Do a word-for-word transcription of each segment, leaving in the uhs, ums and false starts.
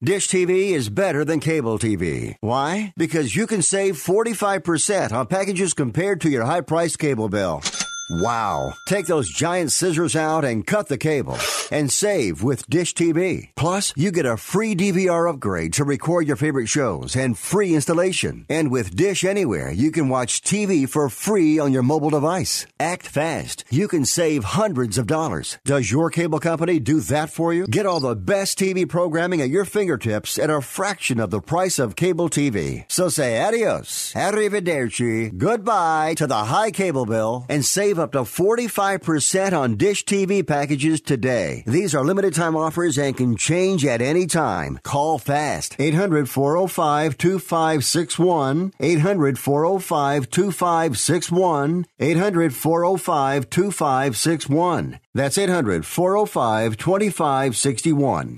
Dish T V is better than cable T V. Why? Because you can save forty-five percent on packages compared to your high-priced cable bill. Wow. Take those giant scissors out and cut the cable and save with Dish T V. Plus, you get a free D V R upgrade to record your favorite shows and free installation. And with Dish Anywhere, you can watch T V for free on your mobile device. Act fast. You can save hundreds of dollars. Does your cable company do that for you? Get all the best T V programming at your fingertips at a fraction of the price of cable T V. So say adios, arrivederci, goodbye to the high cable bill and save up to forty-five percent on Dish T V packages today. These are limited time offers and can change at any time. Call fast. eight hundred, four oh five, two five six one. eight hundred, four oh five, two five six one. eight hundred, four oh five, two five six one. That's eight hundred, four oh five, two five six one.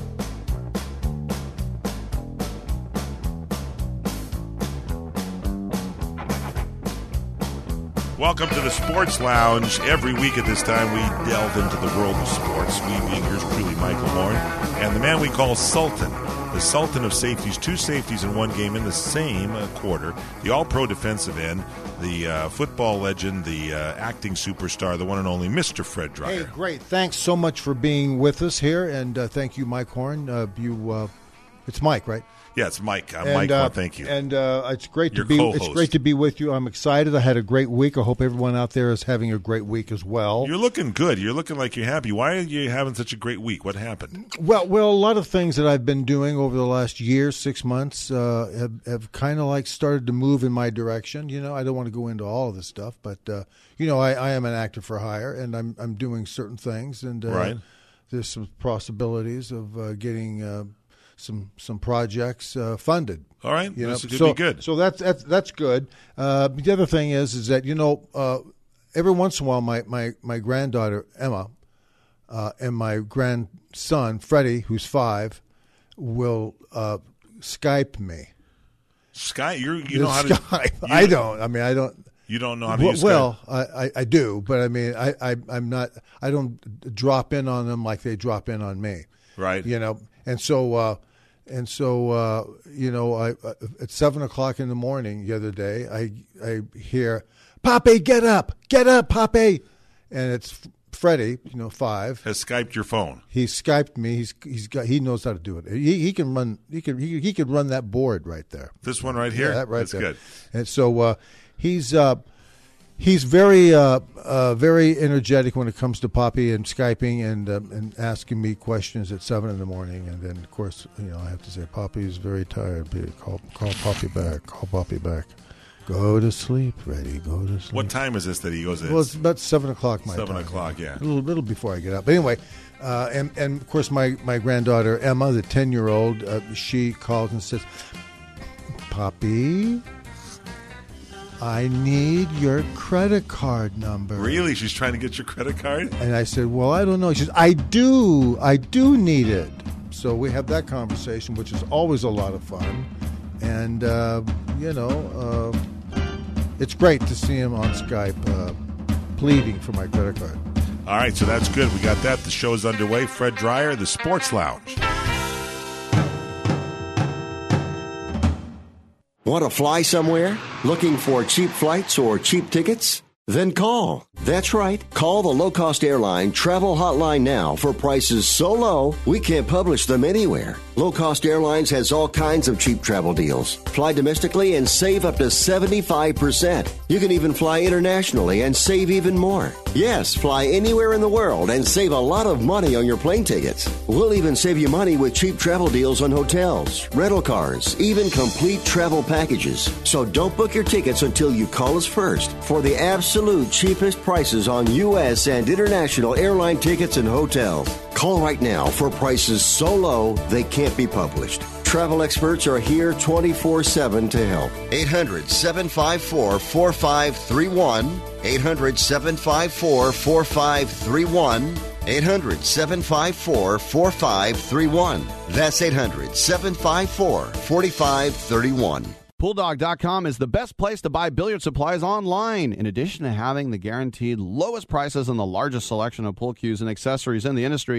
Welcome to the Sports Lounge. Every week at this time, we delve into the world of sports. We being yours truly, Michael Horn, and the man we call Sultan, the Sultan of safeties, two safeties in one game in the same uh, quarter, the all-pro defensive end, the uh, football legend, the uh, acting superstar, the one and only Mister Fred Dryer. Hey, great. Thanks so much for being with us here, and uh, thank you, Mike Horn. Uh, you, uh, it's Mike, right? Yeah, it's Mike. I'm and, Mike. Uh, Horn, thank you. And uh, it's great Your to be. co-host. It's great to be with you. I'm excited. I had a great week. I hope everyone out there is having a great week as well. You're looking good. You're looking like you're happy. Why are you having such a great week? What happened? Well, well, a lot of things that I've been doing over the last year, six months, uh, have, have kind of like started to move in my direction. You know, I don't want to go into all of this stuff, but uh, you know, I, I am an actor for hire, and I'm I'm doing certain things, and uh, right. there's some possibilities of uh, getting. Uh, some some projects uh, funded. All right, you this know? could so, be good. So that's that's that's good. Uh, the other thing is is that you know uh, every once in a while my my, my granddaughter Emma uh, and my grandson Freddie, who's five, will uh, Skype me. Skype, you you know how to Skype. You, I don't. I mean, I don't. You don't know how to well, use Skype? Well, I, I, I do, but I mean, I, I I'm not. I don't drop in on them like they drop in on me. Right. You know, and so. Uh, And so, uh, you know, I, uh, at seven o'clock in the morning the other day, I I hear, "Papi, get up, get up, Papi," and it's Freddie, you know, five. Has Skyped your phone. He Skyped me. He's he's got he knows how to do it. He he can run. He can he, he could run that board right there. This one right here. Yeah, that right That's there. good. And so uh, he's. Uh, He's very, uh, uh, very energetic when it comes to Poppy and Skyping and um, and asking me questions at seven in the morning, and then of course, you know, I have to say, Poppy's very tired. Call, call Poppy back. Call Poppy back. Go to sleep, Freddie. Go to sleep. What time is this that he goes in? Well, it's about seven o'clock my seven time. Seven o'clock, yeah. A little, little before I get up. But anyway, uh, and and of course, my my granddaughter Emma, the ten year old, uh, she calls and says, Poppy, I need your credit card number. Really? She's trying to get your credit card? And I said, well, I don't know. She says, I do. I do need it. So we have that conversation, which is always a lot of fun. And, uh, you know, uh, it's great to see him on Skype uh, pleading for my credit card. All right, so that's good. We got that. The show is underway. Fred Dryer, the Sports Lounge. Want to fly somewhere? Looking for cheap flights or cheap tickets? Then call. That's right. Call the low-cost airline travel hotline now for prices so low we can't publish them anywhere. Low Cost Airlines has all kinds of cheap travel deals. Fly domestically and save up to seventy-five percent. You can even fly internationally and save even more. Yes, fly anywhere in the world and save a lot of money on your plane tickets. We'll even save you money with cheap travel deals on hotels, rental cars, even complete travel packages. So don't book your tickets until you call us first for the absolute cheapest prices on U S and international airline tickets and hotels. Call right now for prices so low they can't be published. Travel experts are here twenty-four seven to help. eight hundred, seven five four, four five three one. eight hundred, seven five four, four five three one. eight hundred, seven five four, four five three one. That's eight hundred, seven five four, four five three one. Pool Dog dot com is the best place to buy billiard supplies online. In addition to having the guaranteed lowest prices and the largest selection of pool cues and accessories in the industry,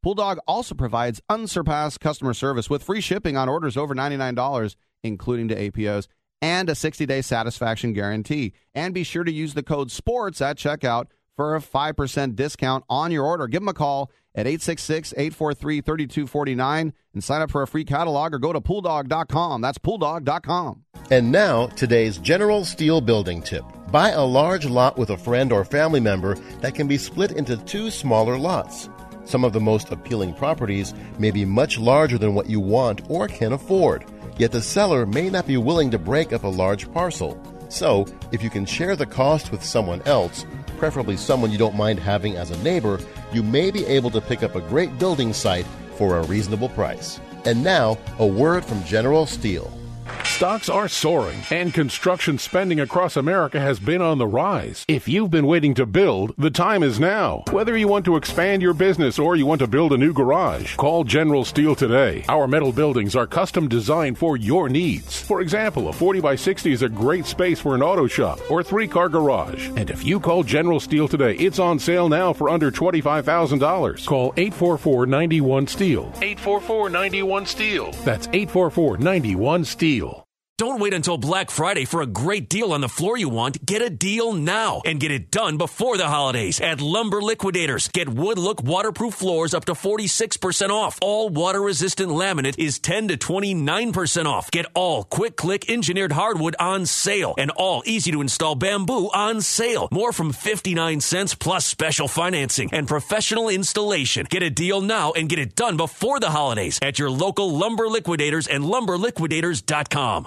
Bulldog also provides unsurpassed customer service with free shipping on orders over ninety-nine dollars, including to A P Os, and a sixty-day satisfaction guarantee. And be sure to use the code SPORTS at checkout for a five percent discount on your order. Give them a call at eight six six, eight four three, three two four nine and sign up for a free catalog or go to pooldog dot com. That's pooldog dot com. And now, today's General Steel building tip. Buy a large lot with a friend or family member that can be split into two smaller lots. Some of the most appealing properties may be much larger than what you want or can afford, yet the seller may not be willing to break up a large parcel. So, if you can share the cost with someone else, preferably someone you don't mind having as a neighbor, you may be able to pick up a great building site for a reasonable price. And now, a word from General Steel. Stocks are soaring, and construction spending across America has been on the rise. If you've been waiting to build, the time is now. Whether you want to expand your business or you want to build a new garage, call General Steel today. Our metal buildings are custom designed for your needs. For example, a forty by sixty is a great space for an auto shop or three-car garage. And if you call General Steel today, it's on sale now for under twenty-five thousand dollars. Call eight four four, nine one, STEEL. eight four four, nine one, STEEL. That's eight four four, nine one, STEEL. Don't wait until Black Friday for a great deal on the floor you want. Get a deal now and get it done before the holidays at Lumber Liquidators. Get Wood Look waterproof floors up to forty-six percent off. All water-resistant laminate is ten to twenty-nine percent off. Get all Quick Click engineered hardwood on sale and all easy-to-install bamboo on sale. More from fifty-nine cents plus special financing and professional installation. Get a deal now and get it done before the holidays at your local Lumber Liquidators and lumber liquidators dot com.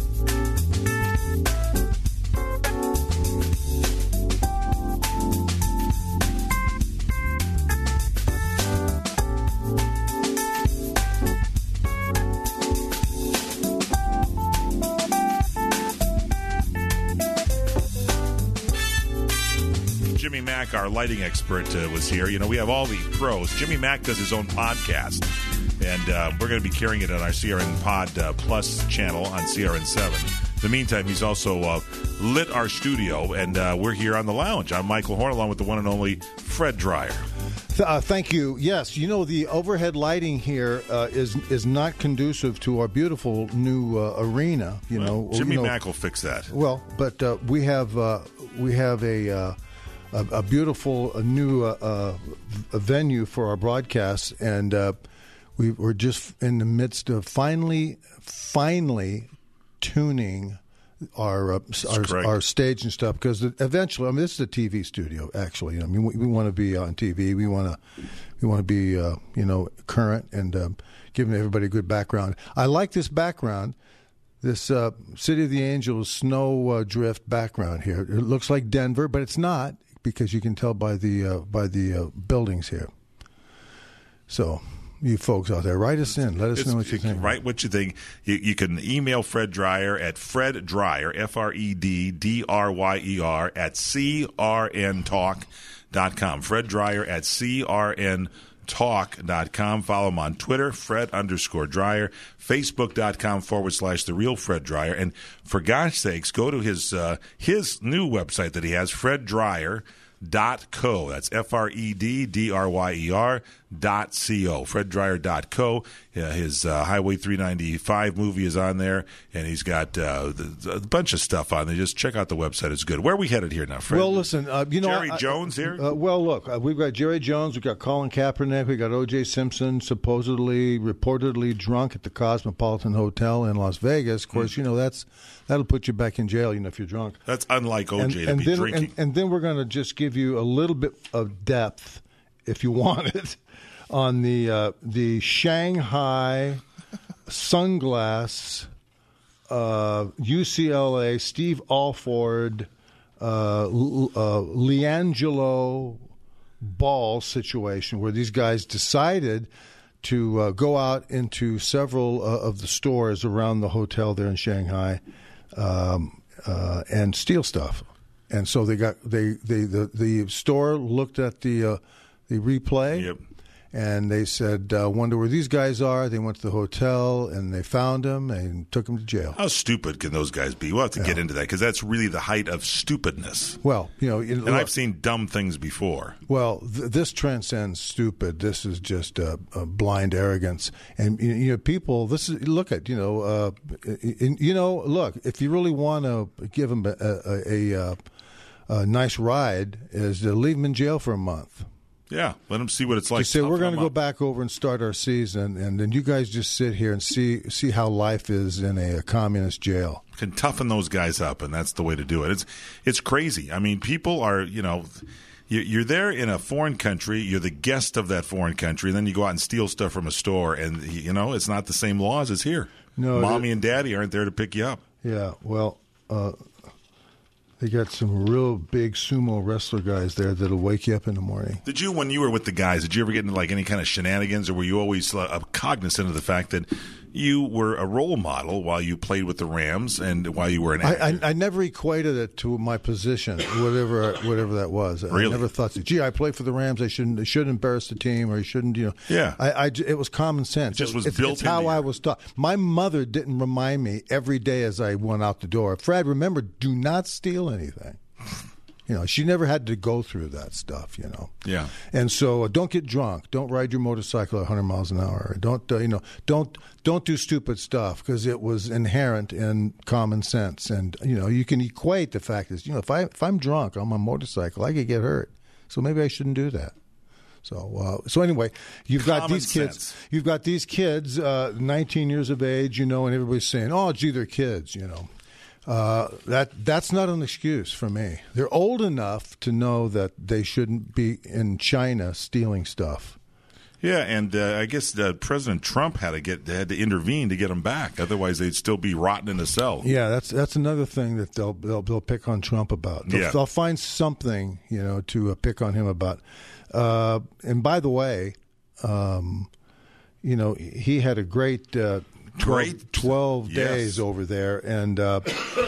Jimmy Mack, our lighting expert, uh, was here. You know, we have all the pros. Jimmy Mack does his own podcast, and uh, we're going to be carrying it on our C R N Pod uh, Plus channel on C R N seven. In the meantime, he's also uh, lit our studio, and uh, we're here on the lounge. I'm Michael Horn, along with the one and only Fred Dreyer. Uh, thank you. Yes, you know, the overhead lighting here uh, is is not conducive to our beautiful new uh, arena. You well, know, Jimmy you know, Mack will fix that. Well, but uh, we have uh, we have a. Uh, A, a beautiful a new uh, uh, a venue for our broadcasts, and uh, we, we're just in the midst of finally, finally tuning our uh, our, our stage and stuff, because eventually, I mean, this is a T V studio. Actually, I mean, we, we want to be on T V. We want to we want to be uh, you know current and uh, giving everybody a good background. I like this background. This uh, City of the Angels snow uh, drift background here. It looks like Denver, but it's not, because you can tell by the uh, by the uh, buildings here. So, you folks out there, write us in. Let us it's, know what you think. Write what you think. You, you can email Fred Dreyer at Fred Dreyer, F R E D D R Y E R, at C R N talk dot com. Fred Dreyer at C R N talk dot com. Follow him on Twitter, Fred underscore Dreyer, Facebook.com forward slash The Real Fred Dreyer. And for gosh sakes, go to his uh, his new website that he has, Fred Dreyer dot co. That's F R E D D R Y E R dot C O. Fred Dreyer dot co. Uh, his uh, Highway three ninety-five movie is on there, and he's got uh, the, a bunch of stuff on there. Just check out the website. It's good. Where are we headed here now, Fred? Well, listen, uh, you know, Jerry I, Jones here? Uh, well, look, uh, we've got Jerry Jones, we've got Colin Kaepernick, we've got O J Simpson, supposedly, reportedly drunk at the Cosmopolitan Hotel in Las Vegas. Of course, mm. you know, that's that'll put you back in jail, you know, if you're drunk. That's unlike O J and, to and be then, drinking. And, and then we're going to just give you a little bit of depth, if you want it, on the uh, the Shanghai Sunglass uh, U C L A Steve Alford uh, L- uh, LiAngelo Ball situation, where these guys decided to uh, go out into several uh, of the stores around the hotel there in Shanghai um, uh, and steal stuff. And so they got they, they the the store looked at the uh, the replay, yep. And they said, uh, wonder where these guys are. They went to the hotel, and they found them and took them to jail. How stupid can those guys be? We'll have to yeah. get into that because that's really the height of stupidness. Well, you know, and look, I've seen dumb things before. Well, th- this transcends stupid. This is just a, a blind arrogance. And you know, people. This is look at you know, uh, you know, look. If you really want to give them a, a, a, a nice ride, is to leave them in jail for a month. Yeah, let them see what it's like. Just say we're going to go back over and start our season, and then you guys just sit here and see see how life is in a, a communist jail. Can toughen those guys up, and that's the way to do it. It's it's crazy. I mean, people are you know, you're there in a foreign country. You're the guest of that foreign country, and then you go out and steal stuff from a store, and you know it's not the same laws as here. No, mommy it, and daddy aren't there to pick you up. Yeah, well. Uh, They got some real big sumo wrestler guys there that'll wake you up in the morning. Did you, when you were with the guys, did you ever get into like any kind of shenanigans, or were you always uh, cognizant of the fact that you were a role model while you played with the Rams and while you were an actor? I, I, I never equated it to my position, whatever whatever that was. Really? I never thought, gee, I play for the Rams. I shouldn't I shouldn't embarrass the team, or I shouldn't, you know. Yeah. I, I, it was common sense. It just was it's, built It's how into I you. was taught. My mother didn't remind me every day as I went out the door, Fred, remember, do not steal anything. You know, she never had to go through that stuff, you know. Yeah. And so uh, don't get drunk. Don't ride your motorcycle at one hundred miles an hour. Don't, uh, you know, don't don't do stupid stuff, because it was inherent in common sense. And, you know, you can equate the fact is, you know, if, I, if I'm drunk on my motorcycle, I could get hurt. So maybe I shouldn't do that. So, uh, so anyway, you've got Common these kids. sense. You've got these kids, uh, nineteen years of age, you know, and everybody's saying, "Oh, gee, they're kids," you know. Uh, that that's not an excuse for me. They're old enough to know that they shouldn't be in China stealing stuff. Yeah, and uh, I guess uh, President Trump had to get had to intervene to get them back. Otherwise, they'd still be rotting in a cell. Yeah, that's that's another thing that they'll they'll, they'll pick on Trump about. They'll, yeah. they'll find something, you know, to uh, pick on him about. Uh, and by the way, um, you know, he had a great. Uh, Great, twelve yes. days over there, and uh,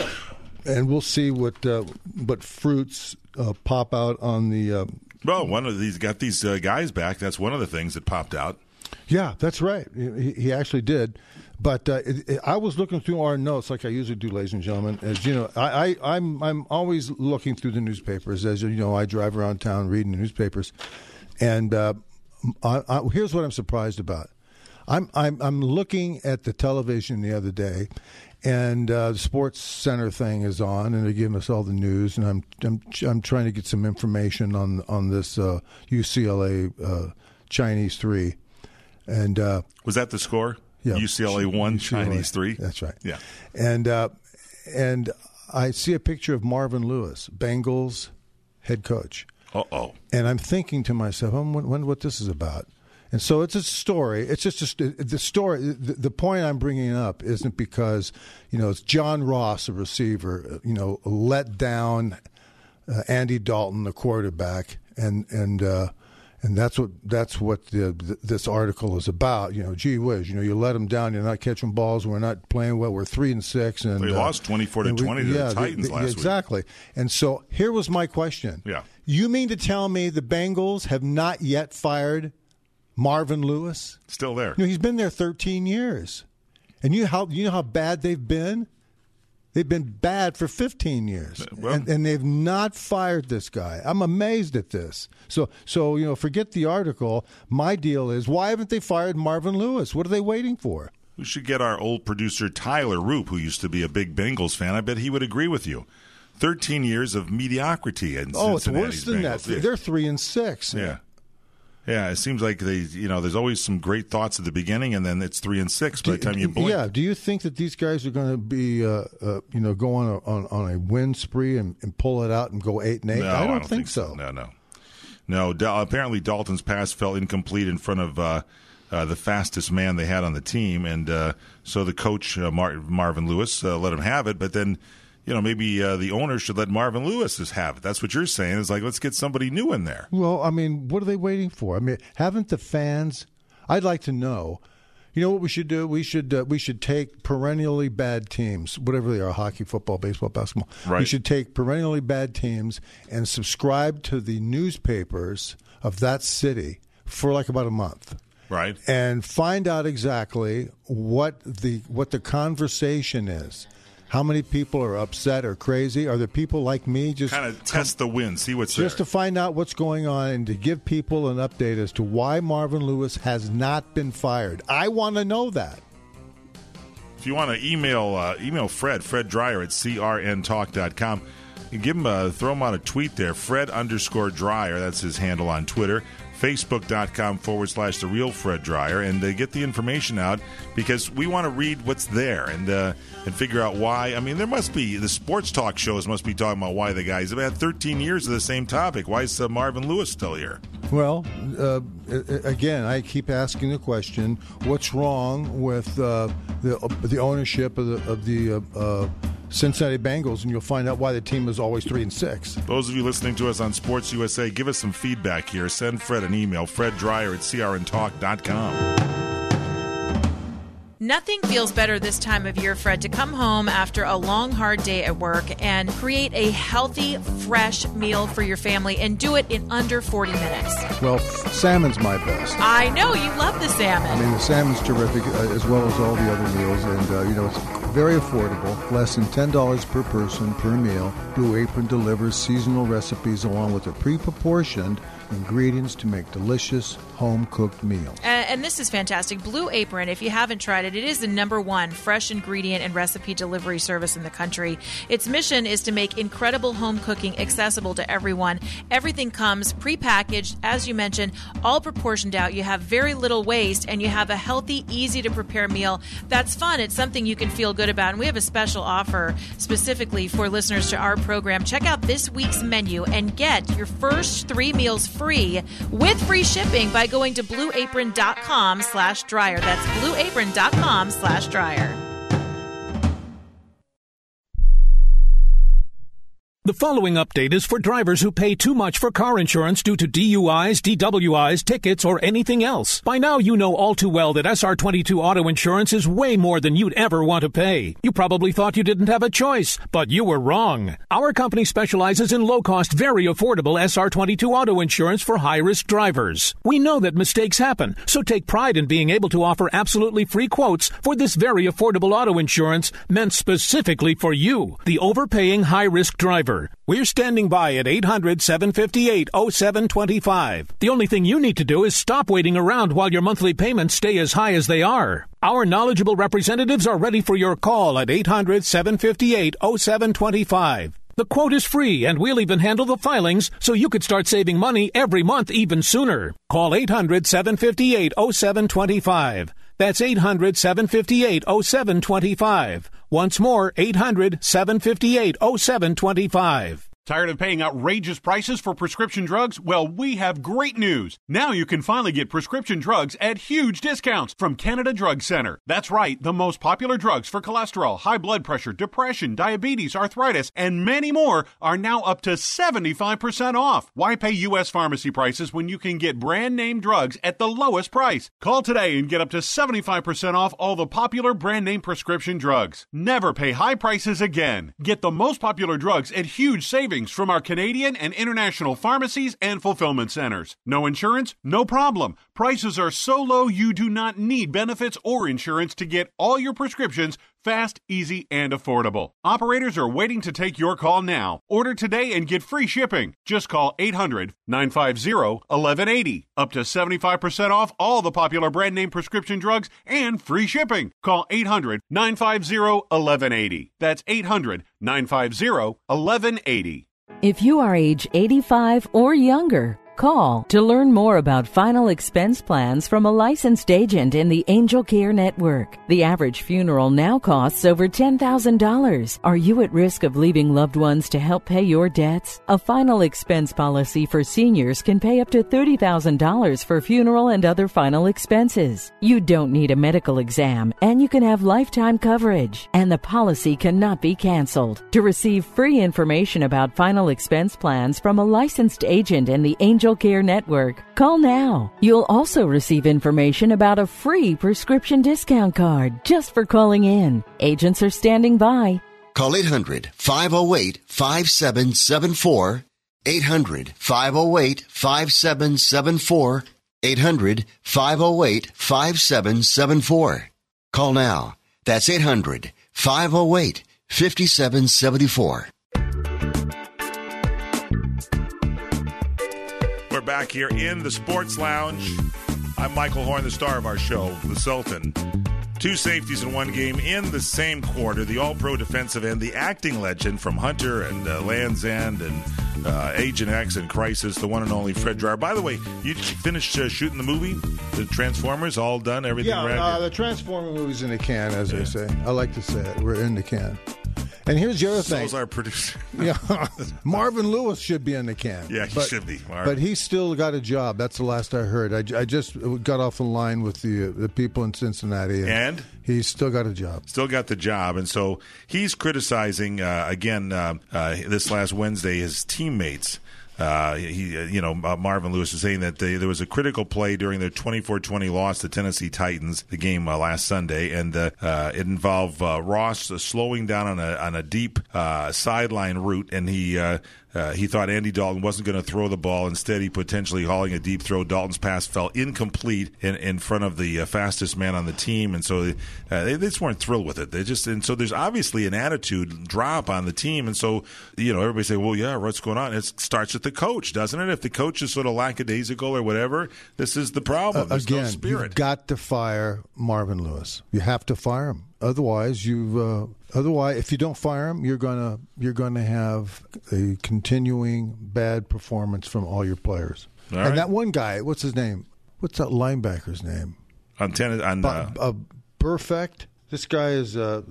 and we'll see what uh, what fruits uh, pop out on the. Uh, well, one of these got these uh, guys back. That's one of the things that popped out. Yeah, that's right. He, he actually did. But uh, it, it, I was looking through our notes, like I usually do, ladies and gentlemen. As you know, I, I, I'm I'm always looking through the newspapers. As you know, I drive around town reading the newspapers, and uh, I, I, here's what I'm surprised about. I'm I'm I'm looking at the television the other day, and uh, the Sports Center thing is on, and they're giving us all the news, and I'm I'm I'm trying to get some information on on this uh, U C L A uh, Chinese three, and uh, was that the score? Yeah, U C L A one, U C L A, Chinese three. That's right. Yeah, and uh, and I see a picture of Marvin Lewis, Bengals head coach. Uh oh. And I'm thinking to myself, I wonder what this is about. And so it's a story. It's just a, the story. The, the point I'm bringing up isn't because, you know, it's John Ross, a receiver, you know, let down uh, Andy Dalton, the quarterback, and and uh, and that's what that's what the, the, this article is about. You know, gee whiz, you know, you let them down. You're not catching balls. We're not playing well. We're three and six, and they uh, lost twenty-four to we, twenty to yeah, the Titans the, the, last exactly. week. Exactly. And so here was my question. Yeah. You mean to tell me the Bengals have not yet fired Marvin Lewis? Still there. You know, he's been there thirteen years. And you, how, you know how bad they've been? They've been bad for fifteen years. Well, and, and they've not fired this guy. I'm amazed at this. So, so you know, forget the article. My deal is, why haven't they fired Marvin Lewis? What are they waiting for? We should get our old producer, Tyler Roop, who used to be a big Bengals fan. I bet he would agree with you. thirteen years of mediocrity in Oh, it's Cincinnati's worse than Bengals. that. Yeah. They're three and six. Yeah. Yeah, it seems like they, you know, there's always some great thoughts at the beginning, and then it's three and six by the time you blink. Yeah. Do you think that these guys are going to be, uh, uh, you know, go on a, on, on a win spree and, and pull it out and go eight and eight? No, I, don't I don't think, so. No, no, no. Dal- apparently, Dalton's pass fell incomplete in front of uh, uh, the fastest man they had on the team, and uh, so the coach uh, Mar- Marvin Lewis uh, let him have it. But then, you know, maybe uh, the owner should let Marvin Lewis just have it. That's what you're saying. It's like, let's get somebody new in there. Well, I mean, what are they waiting for? I mean, haven't the fans? I'd like to know. You know what we should do? We should uh, we should take perennially bad teams, whatever they are, hockey, football, baseball, basketball. Right. We should take perennially bad teams and subscribe to the newspapers of that city for like about a month. Right. And find out exactly what the what the conversation is. How many people are upset or crazy? Are there people like me just kind of test the wind, see what's just there. to find out what's going on and to give people an update as to why Marvin Lewis has not been fired? I want to know that. If you want to email uh, email Fred, Fred Dreyer at c r n talk dot com. You give him a, throw him out a tweet there, Fred underscore Dreyer. That's his handle on Twitter. Facebook.com forward slash the real Fred Dreyer, and uh, get the information out because we want to read what's there and uh, and figure out why. I mean, there must be, the sports talk shows must be talking about why the guys have had thirteen years of the same topic. Why is uh, Marvin Lewis still here? Well, uh, again, I keep asking the question: what's wrong with uh, the uh, the ownership of the of the uh, uh, Cincinnati Bengals? And you'll find out why the team is always three and six. Those of you listening to us on Sports U S A, give us some feedback here. Send Fred an email, Fred Dreyer at c r n talk dot com. Nothing feels better this time of year, Fred, to come home after a long, hard day at work and create a healthy, fresh meal for your family and do it in under forty minutes. Well, salmon's my best. I know. You love the salmon. I mean, the salmon's terrific, uh, as well as all the other meals. And, uh, you know, it's very affordable, less than ten dollars per person per meal. Blue Apron delivers seasonal recipes along with a pre-proportioned ingredients to make delicious home-cooked meals. And, and this is fantastic. Blue Apron, if you haven't tried it, it is the number one fresh ingredient and recipe delivery service in the country. Its mission is to make incredible home cooking accessible to everyone. Everything comes prepackaged, as you mentioned, all proportioned out. You have very little waste, and you have a healthy, easy-to-prepare meal that's fun. It's something you can feel good about. And we have a special offer specifically for listeners to our program. Check out this week's menu and get your first three meals free with free shipping by going to blueapron.com slash dryer. That's blueapron.com slash dryer. The following update is for drivers who pay too much for car insurance due to D U Is, D W Is, tickets, or anything else. By now, you know all too well that S R twenty-two auto insurance is way more than you'd ever want to pay. You probably thought you didn't have a choice, but you were wrong. Our company specializes in low-cost, very affordable S R twenty-two auto insurance for high-risk drivers. We know that mistakes happen, so take pride in being able to offer absolutely free quotes for this very affordable auto insurance meant specifically for you, the overpaying high-risk driver. We're standing by at eight hundred, seven five eight, oh seven two five. The only thing you need to do is stop waiting around while your monthly payments stay as high as they are. Our knowledgeable representatives are ready for your call at eight hundred, seven five eight, oh seven two five. The quote is free, and we'll even handle the filings so you could start saving money every month even sooner. Call eight hundred, seven five eight, oh seven two five. That's eight hundred, seven five eight, oh seven two five. Once more, eight hundred, seven five eight, oh seven two five. Tired of paying outrageous prices for prescription drugs? Well, we have great news. Now you can finally get prescription drugs at huge discounts from Canada Drug Center. That's right, the most popular drugs for cholesterol, high blood pressure, depression, diabetes, arthritis, and many more are now up to seventy-five percent off. Why pay U S pharmacy prices when you can get brand name drugs at the lowest price? Call today and get up to seventy-five percent off all the popular brand name prescription drugs. Never pay high prices again. Get the most popular drugs at huge savings from our Canadian and international pharmacies and fulfillment centers. No insurance? No problem. Prices are so low you do not need benefits or insurance to get all your prescriptions fast, easy, and affordable. Operators are waiting to take your call now. Order today and get free shipping. Just call eight hundred, nine five zero, one one eight zero. Up to seventy-five percent off all the popular brand name prescription drugs and free shipping. Call eight hundred, nine five zero, one one eight zero. That's eight hundred, nine five zero, one one eight zero. If you are age eighty-five or younger, call to learn more about final expense plans from a licensed agent in the Angel Care Network. The average funeral now costs over ten thousand dollars. Are you at risk of leaving loved ones to help pay your debts? A final expense policy for seniors can pay up to thirty thousand dollars for funeral and other final expenses. You don't need a medical exam, and you can have lifetime coverage, and the policy cannot be canceled. To receive free information about final expense plans from a licensed agent in the Angel Care Network, call now. You'll also receive information about a free prescription discount card just for calling in. Agents are standing by. Call eight hundred, five oh eight, five seven seven four, eight hundred, five oh eight, five seven seven four, eight hundred, five oh eight, five seven seven four. Call now. That's eight hundred, five oh eight, five seven seven four. We're back here in the Sports Lounge. I'm Michael Horn, the star of our show, the Sultan. Two safeties in one game in the same quarter. The all-pro defensive end, the acting legend from Hunter and uh, Land's End and uh, Agent X and Crisis, the one and only Fred Dreyer. By the way, you finished uh, shooting the movie, the Transformers, all done, everything yeah, ready? Yeah, uh, the Transformer movie's in the can, as yeah. they say. I like to say it. We're in the can. And here's the other thing. So's our producer. yeah, Marvin Lewis should be in the can. Yeah, he but, should be. Marvin. But he's still got a job. That's the last I heard. I, I just got off the line with the uh, the people in Cincinnati. And, and he's still got a job. Still got the job. And so he's criticizing, uh, again, uh, uh, this last Wednesday, his teammates. Uh, he, uh, you know, uh, Marvin Lewis is saying that they, there was a critical play during their twenty-four twenty loss to Tennessee Titans, the game uh, last Sunday, and uh, uh, it involved uh, Ross uh, slowing down on a on a deep uh, sideline route, and he uh, uh, he thought Andy Dalton wasn't going to throw the ball. Instead, he potentially hauling a deep throw. Dalton's pass fell incomplete in, in front of the uh, fastest man on the team, and so uh, they, they just weren't thrilled with it. They just and so there's obviously an attitude drop on the team, and so you know everybody say, well, yeah, what's going on? It starts at the coach, doesn't it? If the coach is sort of lackadaisical or whatever, this is the problem. Uh, There's again, no spirit. You've got to fire Marvin Lewis. You have to fire him. Otherwise, you uh, otherwise if you don't fire him, you're gonna you're gonna have a continuing bad performance from all your players. All and right. that one guy, what's his name? What's that linebacker's name? On ten, on uh, uh, Perfect. This guy is. Uh,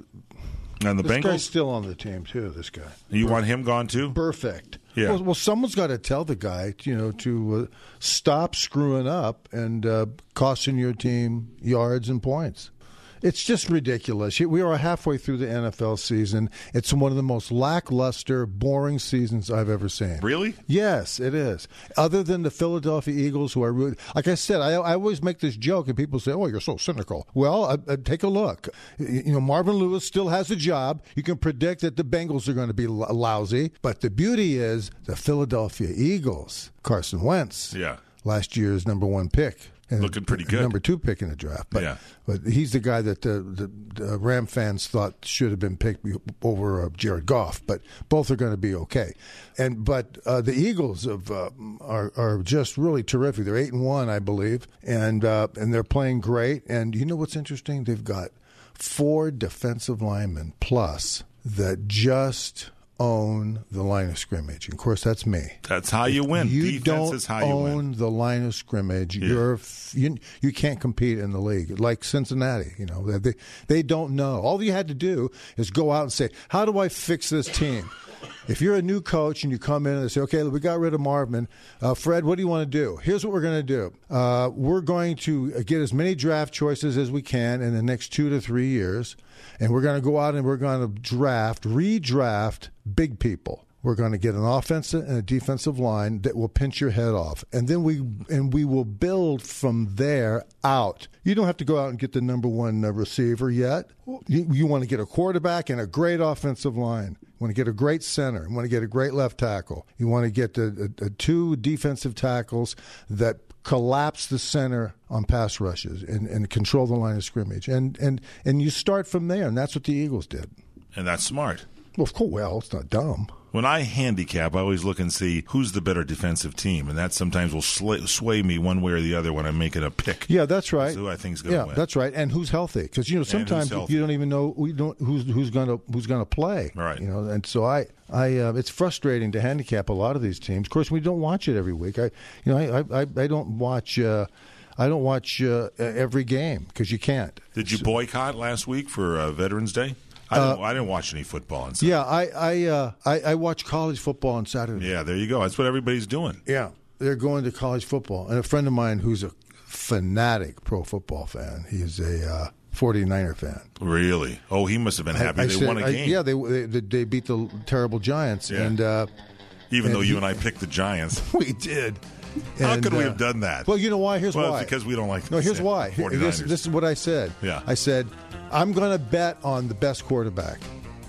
on the this Bengals, guy's still on the team too. This guy. You want him gone too? Perfect. Yeah. Well, well someone's got to tell the guy, you know, to uh, stop screwing up and uh, costing your team yards and points. It's just ridiculous. We are halfway through the N F L season. It's one of the most lackluster, boring seasons I've ever seen. Really? Yes, it is. Other than the Philadelphia Eagles, who are really, like I said, I, I always make this joke, and people say, "Oh, you're so cynical." Well, I, I, take a look. You know, Marvin Lewis still has a job. You can predict that the Bengals are going to be l- lousy, but the beauty is the Philadelphia Eagles, Carson Wentz, Yeah. last year's number one pick. And looking pretty good. Number two pick in the draft. But, yeah. but he's the guy that the, the, the Ram fans thought should have been picked over uh, Jared Goff. But both are going to be okay. And But uh, the Eagles have, uh, are, are just really terrific. They're eight and one, I believe. And, uh, and they're playing great. And you know what's interesting? They've got four defensive linemen plus that just own the line of scrimmage. And of course, that's me. That's how you win. You Defense don't is how you own win. the line of scrimmage. Yeah. You're you, you can't compete in the league like Cincinnati. You know they they don't know. All you had to do is go out and say, "How do I fix this team?" If you're a new coach and you come in and they say, "Okay, we got rid of Marvin, uh, Fred, what do you want to do?" Here's what we're going to do. Uh, we're going to get as many draft choices as we can in the next two to three years, and we're going to go out and we're going to draft, redraft big people. We're going to get an offensive and a defensive line that will pinch your head off, and then we and we will build from there out. You don't have to go out and get the number one uh, receiver yet. You, you want to get a quarterback and a great offensive line. You want to get a great center. You want to get a great left tackle. You want to get the, the, the two defensive tackles that collapse the center on pass rushes and, and control the line of scrimmage. And, and and you start from there, and that's what the Eagles did. And that's smart. Well, of course, well, it's not dumb. When I handicap, I always look and see who's the better defensive team, and that sometimes will sway, sway me one way or the other when I'm making a pick. Yeah, that's right. That's who I think's going to yeah, win. that's right. And who's healthy? Because you know sometimes you don't even know we don't who's who's going to who's going to play. Right. You know, and so I I uh, it's frustrating to handicap a lot of these teams. Of course, we don't watch it every week. I you know I I, I don't watch. Uh, I don't watch uh, every game because you can't. Did you boycott last week for uh, Veterans Day? I didn't, uh, I didn't watch any football on Saturday. Yeah, I I, uh, I I watch college football on Saturday. Yeah, there you go. That's what everybody's doing. Yeah, they're going to college football. And a friend of mine who's a fanatic pro football fan, he's a uh, forty-niner fan. Really? Oh, he must have been happy I, I they said, won a I, game. yeah, they, they they beat the terrible Giants. Yeah. and uh, Even and though you he, and I picked the Giants. We did. How and, could we uh, have done that? Well, you know why? Here's well, why. Because we don't like No, here's why. forty-niners. This, this is what I said. Yeah. I said, I'm going to bet on the best quarterback.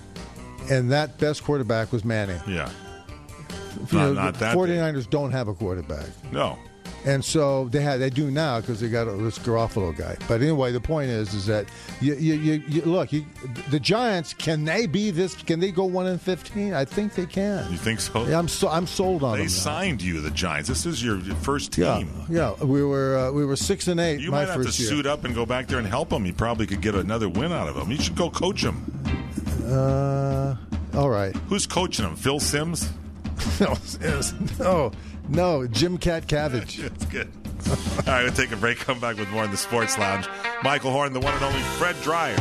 And that best quarterback was Manning. Yeah. You Not, know, not the that forty-niners big. Don't have a quarterback. No. And so they had they do now because they got this Garofalo guy. But anyway, the point is, is that you, you, you, you look, you, the Giants, can they be this? Can they go one and fifteen? I think they can. You think so? Yeah, I'm so I'm sold on they them. They signed you, the Giants. This is your first team. Yeah, yeah. We were uh, we were six and eight. You my might have first to year. suit up and go back there and help them. You probably could get another win out of them. You should go coach them. Uh, all right. Who's coaching them? Phil Simms? no, no, no. Jim Cat Cabbage. That's good. All right, we'll take a break. Come back with more in the Sports Lounge. Michael Horn, the one and only Fred Dreyer.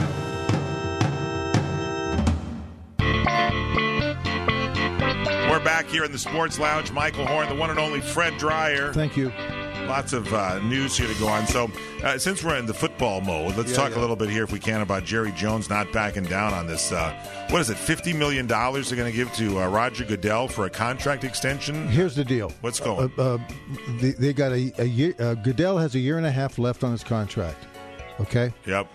We're back here in the Sports Lounge. Michael Horn, the one and only Fred Dreyer. Thank you. Lots of uh, news here to go on. So, uh, since we're in the football mode, let's yeah, talk yeah. a little bit here, if we can, about Jerry Jones not backing down on this. Uh, what is it, fifty million dollars they're going to give to uh, Roger Goodell for a contract extension? Here's the deal. What's going on? Uh, uh, they, they got a, a year. Uh, Goodell has a year and a half left on his contract. Okay? Yep.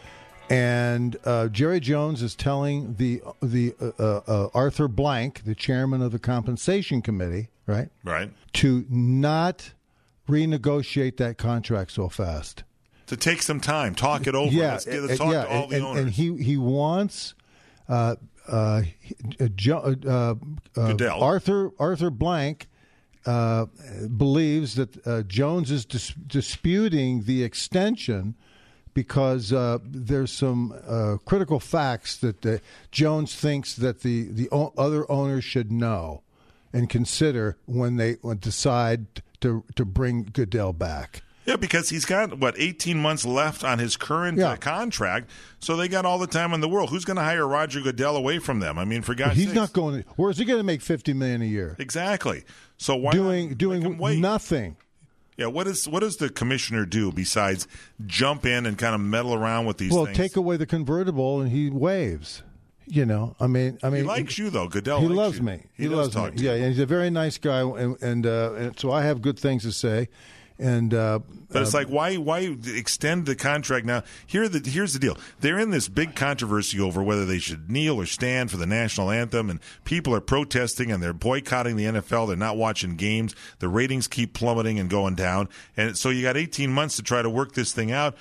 And uh, Jerry Jones is telling the the uh, uh, Arthur Blank, the chairman of the compensation committee, right? Right. To not renegotiate that contract so fast. To take some time, talk it over. Yeah, let's, get, let's uh, talk yeah, to all and, the owners. and he he wants uh, uh, jo- uh, uh, Goodell. Arthur Arthur Blank uh, believes that uh, Jones is dis- disputing the extension because uh, there's some uh, critical facts that uh, Jones thinks that the the o- other owners should know and consider when they when decide to to bring Goodell back. Yeah, because he's got, what, eighteen months left on his current Yeah. uh, contract, so they got all the time in the world. Who's going to hire Roger Goodell away from them? I mean, for God's He's sakes. not going. Where is he going to make fifty million dollars a year? Exactly. So why doing not doing make him wait? nothing. Yeah, what is what does the commissioner do besides jump in and kind of meddle around with these Well, things? take away the convertible and he waves. You know, I mean, I mean, he likes you though. Goodell. He likes loves you. me. He, He, does loves talk me. to Yeah, you. and he's a very nice guy, and and, uh, and so I have good things to say. And uh, But it's uh, like, why why extend the contract now? Here, the, here's the deal. They're in this big controversy over whether they should kneel or stand for the national anthem, and people are protesting, and they're boycotting the N F L. They're not watching games. The ratings keep plummeting and going down. And so you got eighteen months to try to work this thing out.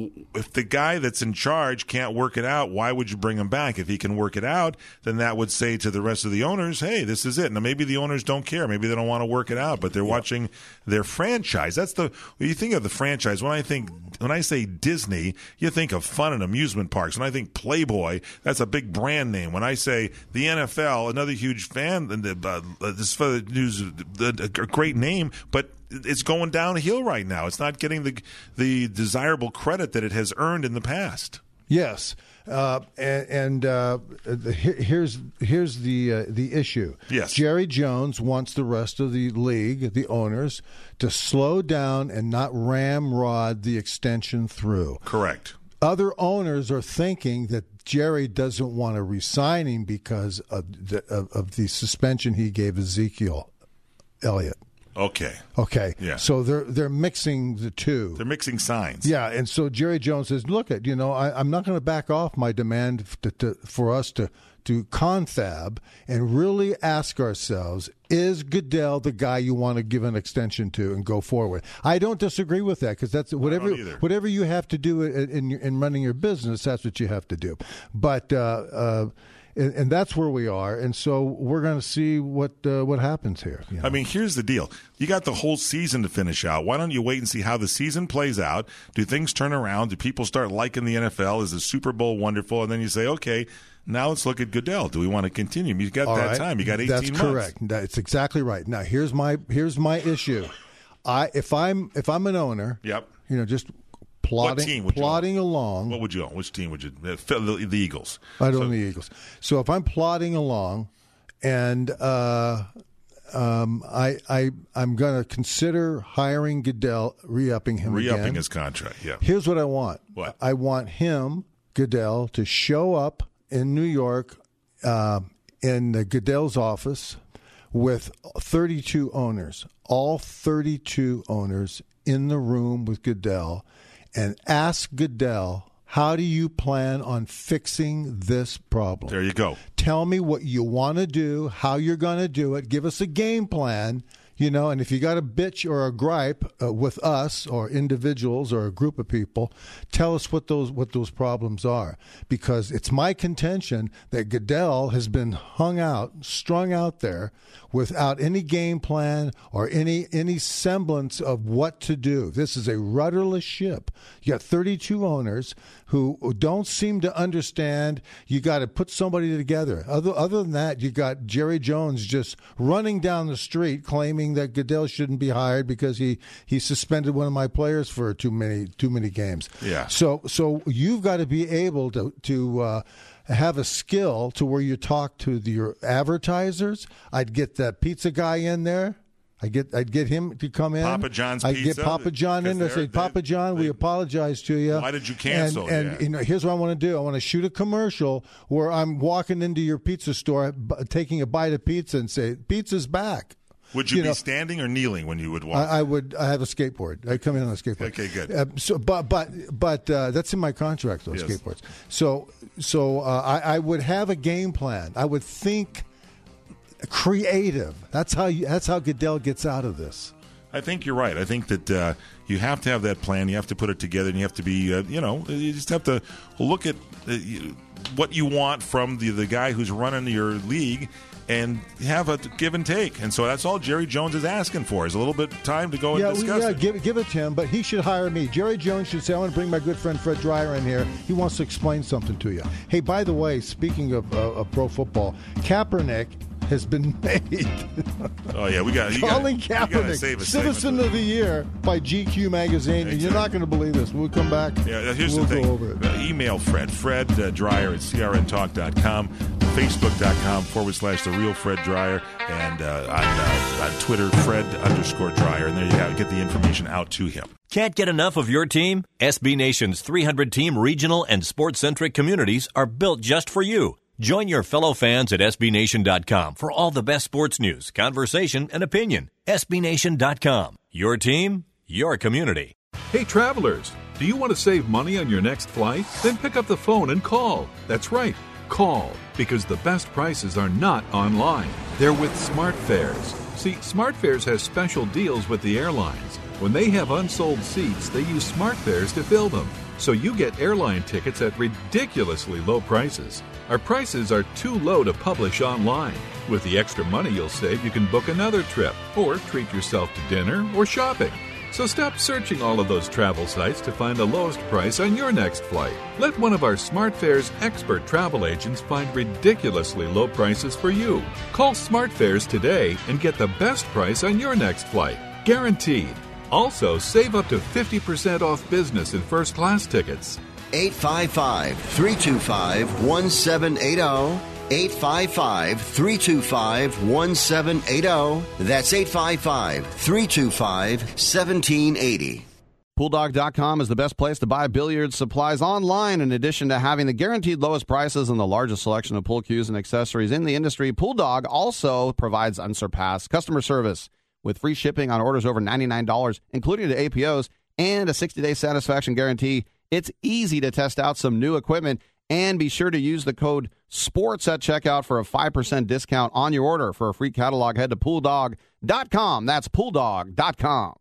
If the guy that's in charge can't work it out, why would you bring him back? If he can work it out, then that would say to the rest of the owners, hey, this is it. Now, maybe the owners don't care. Maybe they don't want to work it out, but they're watching their franchise. That's the when you think of the franchise. When I think when I say Disney, you think of fun and amusement parks. When I think Playboy, that's a big brand name. When I say the N F L, another huge fan, and uh, this for the news, a great name, but it's going downhill right now. It's not getting the the desirable credit that it has earned in the past. yes, uh, and, and uh, the, here's here's the uh, the issue. Yes. Jerry Jones wants the rest of the league, the owners, to slow down and not ramrod the extension through. Correct. Other owners are thinking that Jerry doesn't want to resign him because of the, of, of the suspension he gave Ezekiel Elliott. Okay. Okay. Yeah. So they're they're mixing the two. They're mixing signs. Yeah, and so Jerry Jones says, "Look, at you know, I, I'm not going to back off my demand to, to, for us to to confab and really ask ourselves: is Goodell the guy you want to give an extension to and go forward?" I don't disagree with that because that's whatever whatever you have to do in, in in running your business. That's what you have to do. But. Uh, uh, And, and that's where we are, and so we're going to see what uh, what happens here. You know? I mean, here's the deal. You got the whole season to finish out. Why don't you wait and see how the season plays out? Do things turn around? Do people start liking the N F L? Is the Super Bowl wonderful? And then you say, okay, now let's look at Goodell. Do we want to continue? You got All that right. time. You got eighteen That's months. correct. That's exactly right. Now, here's my here's my issue. I if I'm if I'm an owner, Yep. you know, just plodding What team would you plodding own? along. What would you own? Which team would you? Uh, the, the Eagles. I don't So- own the Eagles. So if I'm plodding along, and uh, um, I I I'm going to consider hiring Goodell, re-upping him Re-upping again. his contract. Yeah. Here's what I want. What? I want him, Goodell, to show up in New York uh, in the Goodell's office with thirty-two owners, all thirty-two owners in the room with Goodell, and ask Goodell, how do you plan on fixing this problem? There you go. Tell me what you want to do, how you're going to do it. Give us a game plan. You know, and if you got a bitch or a gripe uh, with us or individuals or a group of people, tell us what those what those problems are. Because it's my contention that Goodell has been hung out, strung out there without any game plan or any any semblance of what to do. This is a rudderless ship. You got thirty-two owners who don't seem to understand. You got to put somebody together. Other other than that, you got Jerry Jones just running down the street claiming that Goodell shouldn't be hired because he, he suspended one of my players for too many too many games. Yeah. So so you've got to be able to to uh, have a skill to where you talk to the, your advertisers. I'd get that pizza guy in there. I get I'd get him to come in. Papa John's I'd Pizza. get Papa John in there. Say, Papa John, we apologize to you. Why did you cancel? And, and yeah. you know, here's what I want to do. I want to shoot a commercial where I'm walking into your pizza store, b- taking a bite of pizza, and say, "Pizza's back." Would you, you be know, standing or kneeling when you would walk? I, I would. I have a skateboard. I come in on a skateboard. Okay, good. Uh, so, but but but uh, that's in my contract. Those Yes. skateboards. So so uh, I, I would have a game plan. I would think creative. That's how you. That's how Goodell gets out of this. I think you're right. I think that uh, you have to have that plan. You have to put it together, and you have to be, uh, you know, you just have to look at uh, you, what you want from the the guy who's running your league, and have a give and take. And so that's all Jerry Jones is asking for is a little bit of time to go yeah, and discuss yeah, it. give, give it to him, but he should hire me. Jerry Jones should say, I want to bring my good friend Fred Dreyer in here. He wants to explain something to you. Hey, by the way, speaking of, uh, of pro football, Kaepernick has been made. Oh, yeah, we got you Colin gotta, you gotta Kaepernick, save a Citizen of the Year by G Q Magazine. Exactly. And you're not going to believe this. We'll come back. Yeah, here's we'll the thing. Go over it. Uh, email Fred, Fred uh, Dreyer at C R N talk dot com, Facebook.com forward slash The Real Fred Dreyer, and uh, on, uh, on Twitter, Fred underscore Dreyer. And there you have Get the information out to him. Can't get enough of your team? S B Nation's three hundred team regional and sports-centric communities are built just for you. Join your fellow fans at S B Nation dot com for all the best sports news, conversation, and opinion. S B Nation dot com. Your team, your community. Hey, travelers, do you want to save money on your next flight? Then pick up the phone and call. That's right, call, because the best prices are not online. They're with SmartFares. See, SmartFares has special deals with the airlines. When they have unsold seats, they use SmartFares to fill them. So you get airline tickets at ridiculously low prices. Our prices are too low to publish online. With the extra money you'll save, you can book another trip or treat yourself to dinner or shopping. So stop searching all of those travel sites to find the lowest price on your next flight. Let one of our SmartFares expert travel agents find ridiculously low prices for you. Call SmartFares today and get the best price on your next flight. Guaranteed. Also, save up to fifty percent off business and first class tickets. eight five five, three two five, one seven eight zero. eight five five, three two five, one seven eight zero. That's eight five five, three two five, one seven eight zero. Pool Dog dot com is the best place to buy billiard supplies online. In addition to having the guaranteed lowest prices and the largest selection of pool cues and accessories in the industry, Pool Dog also provides unsurpassed customer service with free shipping on orders over ninety-nine dollars, including the A P Os, and a sixty-day satisfaction guarantee. It's easy to test out some new equipment, and be sure to use the code SPORTS at checkout for a five percent discount on your order. For a free catalog, head to Pool Dog dot com. That's Pool Dog dot com.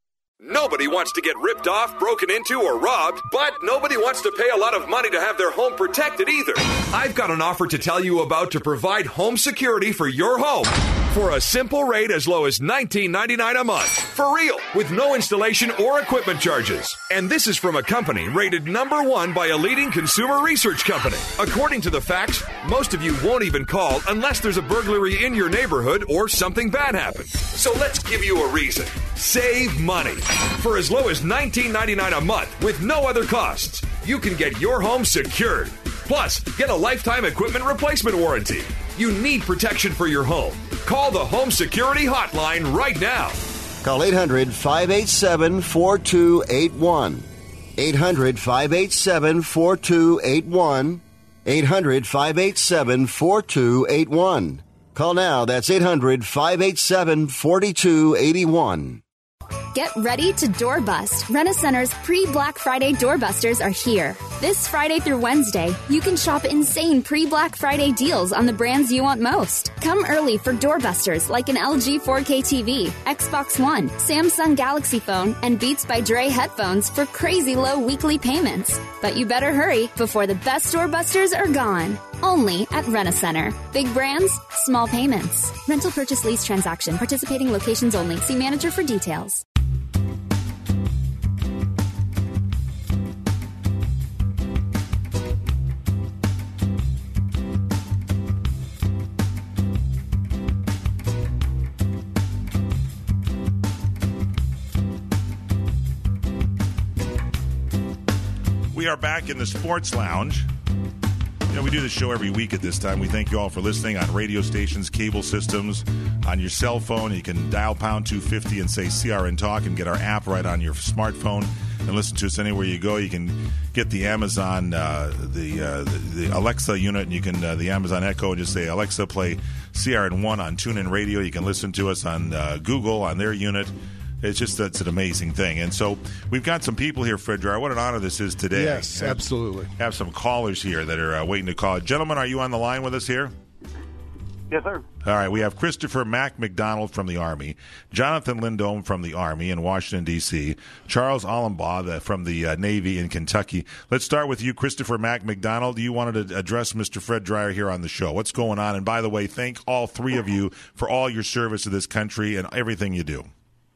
Nobody wants to get ripped off, broken into, or robbed, but nobody wants to pay a lot of money to have their home protected either. I've got an offer to tell you about to provide home security for your home for a simple rate as low as nineteen ninety-nine dollars a month. For real, with no installation or equipment charges. And this is from a company rated number one by a leading consumer research company. According to the facts, most of you won't even call unless there's a burglary in your neighborhood or something bad happens. So let's give you a reason. Save money. For as low as nineteen ninety-nine dollars a month with no other costs, you can get your home secured. Plus, get a lifetime equipment replacement warranty. You need protection for your home. Call the Home Security Hotline right now. Call eight hundred, five eight seven, four two eight one. eight hundred, five eight seven, four two eight one. eight hundred, five eight seven, four two eight one. Call now. That's eight hundred, five eight seven, four two eight one. Get ready to doorbust. Rent-A-Center's pre-Black Friday doorbusters are here. This Friday through Wednesday, you can shop insane pre-Black Friday deals on the brands you want most. Come early for doorbusters like an L G four K T V, Xbox One, Samsung Galaxy Phone, and Beats by Dre headphones for crazy low weekly payments. But you better hurry before the best doorbusters are gone. Only at Rent-A-Center. Big brands, small payments. Rental purchase lease transaction. Participating locations only. See manager for details. We are back in the Sports Lounge. You know, we do this show every week at this time. We thank you all for listening on radio stations, cable systems, on your cell phone. You can dial pound two fifty and say C R N Talk and get our app right on your smartphone and listen to us anywhere you go. You can get the Amazon, uh, the, uh, the the Alexa unit, and you can uh, the Amazon Echo, and just say, Alexa, play C R N one on TuneIn Radio. You can listen to us on uh, Google on their unit. It's just it's an amazing thing. And so we've got some people here, Fred Dreyer. What an honor this is today. Yes, have, absolutely. Have some callers here that are uh, waiting to call. Gentlemen, are you on the line with us here? Yes, sir. All right. We have Christopher Mac McDonald from the Army, Jonathan Lindholm from the Army in Washington, D C, Charles Allenbaugh the, from the uh, Navy in Kentucky. Let's start with you, Christopher Mac McDonald. You wanted to address Mister Fred Dreyer here on the show. What's going on? And by the way, thank all three of you for all your service to this country and everything you do.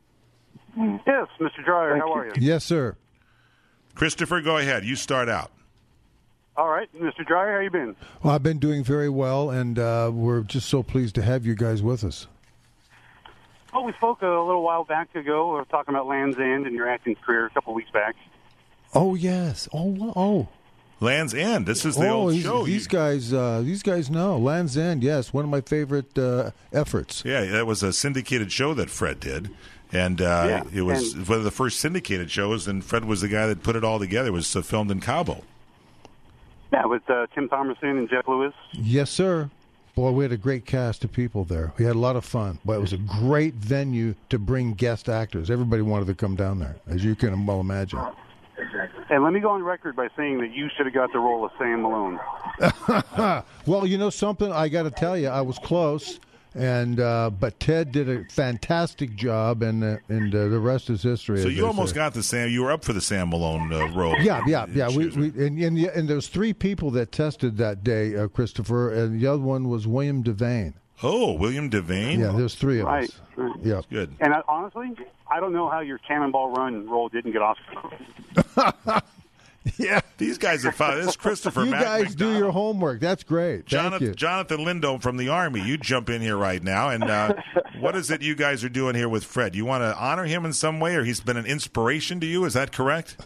Yes, Mister Dreyer, how are you? Yes, sir. Christopher, go ahead. You start out. All right. Mister Dreyer, how you been? Well, I've been doing very well, and uh, we're just so pleased to have you guys with us. Well, we spoke a little while back ago. We were talking about Land's End and your acting career a couple of weeks back. Oh, yes. Oh, oh. Land's End. This is the oh, old these, show. These guys, uh, these guys know. Land's End, yes, one of my favorite uh, efforts. Yeah, that was a syndicated show that Fred did. And uh, yeah, it was and, one of the first syndicated shows, and Fred was the guy that put it all together. It was uh, filmed in Cabo. Yeah, with uh, Tim Thomerson and Jeff Lewis. Yes, sir. Boy, we had a great cast of people there. We had a lot of fun. But it was a great venue to bring guest actors. Everybody wanted to come down there, as you can well imagine. And let me go on record by saying that you should have got the role of Sam Malone. Well, you know something? I got to tell you, I was close. And uh, but Ted did a fantastic job, and uh, and uh, the rest is history. So you almost say. got the Sam. You were up for the Sam Malone uh, role. Yeah, yeah, yeah. We, we and and, and there was three people that tested that day, uh, Christopher, and the other one was William Devane. Oh, William Devane. Yeah, there's three of right. us. Yeah, good. And I, honestly, I don't know how your Cannonball Run role didn't get off. Yeah, these guys have found this. Christopher, you Mac guys McDonald. do your homework. That's great. Thank Jonathan, you. Jonathan Lindholm from the Army. You jump in here right now, and uh, what is it you guys are doing here with Fred? You want to honor him in some way, or he's been an inspiration to you? Is that correct?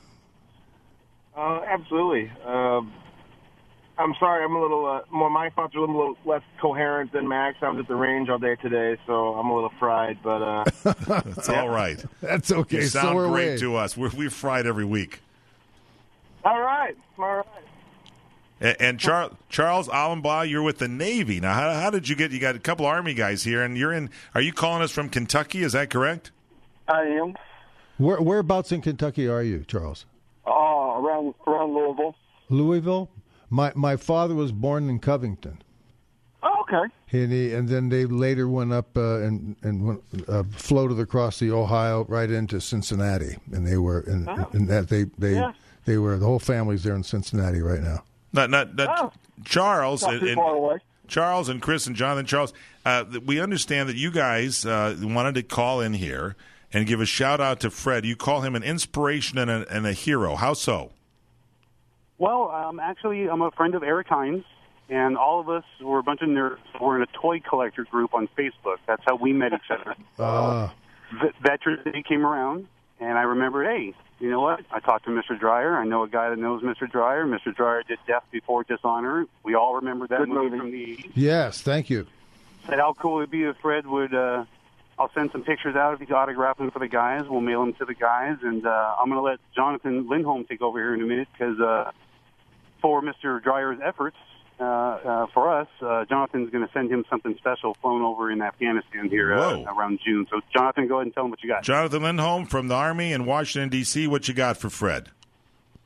Uh, absolutely. Um, I'm sorry, I'm a little uh, more. My thoughts are a little less coherent than Max. I was at the range all day today, so I'm a little fried. But uh, that's all right. That's okay. You sound so great we. to us. We're, we're fried every week. All right, all right. And, and Char- Charles Allenbaugh, you're with the Navy now. How, how did you get? You got a couple Army guys here, and you're in. Are you calling us from Kentucky? Is that correct? I am. Where, whereabouts in Kentucky are you, Charles? Oh, uh, around around Louisville. Louisville. My my father was born in Covington. Oh, okay. And, he, and then they later went up uh, and and went, uh, floated across the Ohio right into Cincinnati, and they were in, oh. in that they they. Yeah. They were the whole family's there in Cincinnati right now. Not, not, not oh, Charles. not too and, far away. Charles and Chris and Jonathan. Charles, uh, we understand that you guys uh, wanted to call in here and give a shout out to Fred. You call him an inspiration and a, and a hero. How so? Well, um, actually, I'm a friend of Eric Hines, and all of us were a bunch of nerds. We're in a toy collector group on Facebook. That's how we met each other. Uh. V- Veterans Day came around, and I remembered, hey, you know what? I talked to Mister Dreyer. I know a guy that knows Mister Dreyer. Mister Dreyer did Death Before Dishonor. We all remember that Good movie, movie from the eighties. Yes, thank you. Said how cool it would be if Fred would, uh, I'll send some pictures out if you autograph them for the guys. We'll mail them to the guys. And uh, I'm going to let Jonathan Lindholm take over here in a minute because uh, for Mister Dreyer's efforts, uh, uh, for us, uh, Jonathan's going to send him something special flown over in Afghanistan here uh, around June. So, Jonathan, go ahead and tell him what you got. Jonathan Lindholm from the Army in Washington, D C, what you got for Fred?